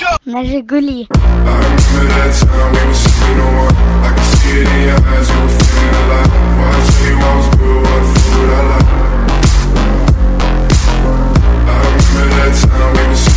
На Жигули. I remember that time we were sipping on one. I could see it in your eyes, you were feeling alive. Why I tell you I was good, what the food I like. I remember that time we were